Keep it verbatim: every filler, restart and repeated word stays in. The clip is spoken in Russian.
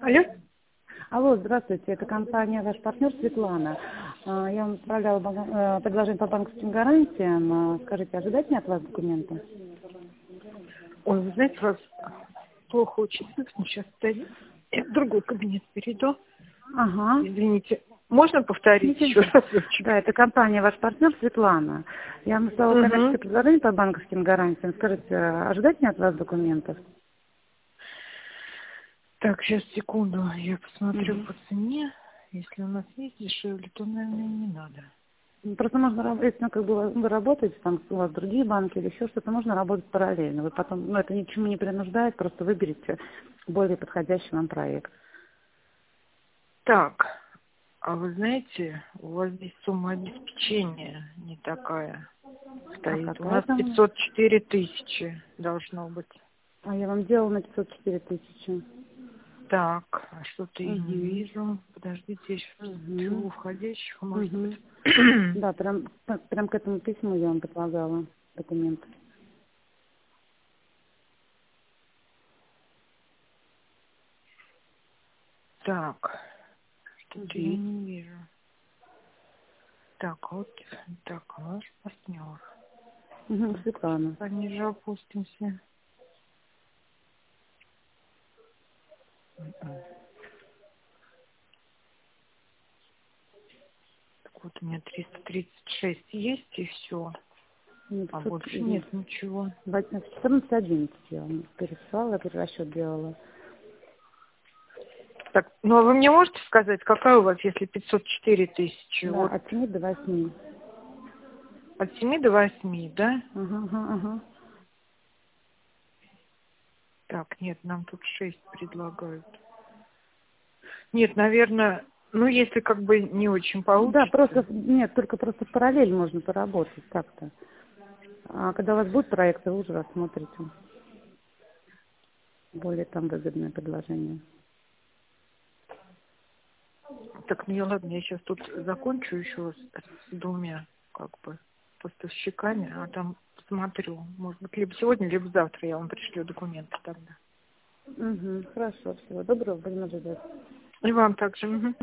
Алло? Алло, здравствуйте, это компания «Ваш партнер» Светлана. А, Я вам отправляла бага- э, предложение по банковским гарантиям. А, Скажите, ожидать мне от вас документы? Ой, вы знаете, вас плохо очень слышно. Сейчас я в другой кабинет перейду. Ага. Извините. Можно повторить еще Ничего. разочек? Да, это компания «Ваш партнер» Светлана. Я вам написала коммерческое Угу. предложение по банковским гарантиям. Скажите, а ожидать мне от вас документов? Так, сейчас, секунду. Я посмотрю Мгм. по цене. Если у нас есть дешевле, то, наверное, не надо. Просто можно, раб- если ну, как бы вы работаете, там у вас другие банки или еще что-то, можно работать параллельно. Вы потом, ну, это ничему не принуждает, просто выберите более подходящий вам проект. Так, а вы знаете, у вас здесь сумма обеспечения не такая А стоит. У какая нас там? пятьсот четыре тысячи должно быть. А я вам делала на пятьсот четыре тысячи. Так, а что-то я не Угу. вижу. Подождите, я сейчас Угу. посмотрю входящих, может быть. Угу. Да, прям, п- прям к этому письму я вам предлагала документы. Так, что-то я Угу. не вижу. Так, вот, так, ваш партнер. Угу, Светлана. Пониже опустимся. М-м. Так вот, у меня триста тридцать шесть есть, и все. Мне А пятьсот, больше или нет ничего. четырнадцать одиннадцать я вам пересылала, перерасчет делала. Так, ну а вы мне можете сказать, какая у вас, если пятьсот четыре тысячи? Да, Вот от семи до восьми. от семи до восьми, да? Ага, ага, ага. Так, нет, нам тут шесть предлагают. Нет, наверное, ну если как бы не очень Да, просто, получится. нет, только просто в параллель можно поработать как-то. А когда у вас будет проект, вы уже рассмотрите более там выгодное предложение. Так, ну я ладно, я сейчас тут закончу еще с, с двумя, как бы, поставщиками, а там посмотрю. Может быть, либо сегодня, либо завтра я вам пришлю документы тогда. Угу, хорошо, всего доброго, будем ожидать. И вам также. Мгм.